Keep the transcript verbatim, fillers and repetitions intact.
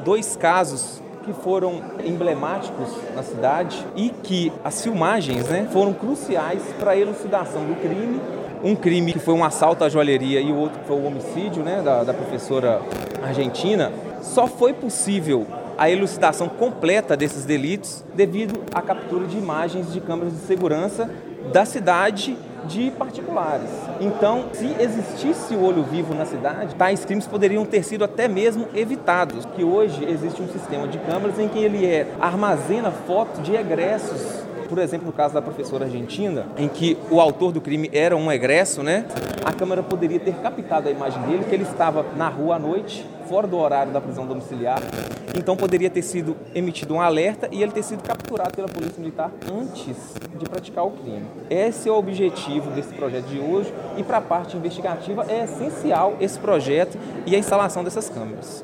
dois casos que foram emblemáticos na cidade e que as filmagens, né, foram cruciais para a elucidação do crime. Um crime que foi um assalto à joalheria e o outro que foi o homicídio, né, da, da professora argentina. Só foi possível a elucidação completa desses delitos devido à captura de imagens de câmeras de segurança da cidade de particulares. Então, se existisse o olho vivo na cidade, tais crimes poderiam ter sido até mesmo evitados, que hoje existe um sistema de câmeras em que ele é, armazena fotos de egressos. Por exemplo, no caso da professora argentina, em que o autor do crime era um egresso, né? A câmera poderia ter captado a imagem dele, que ele estava na rua à noite, fora do horário da prisão domiciliar. Então poderia ter sido emitido um alerta e ele ter sido capturado pela Polícia Militar antes de praticar o crime. Esse é o objetivo desse projeto de hoje e para a parte investigativa é essencial esse projeto e a instalação dessas câmeras.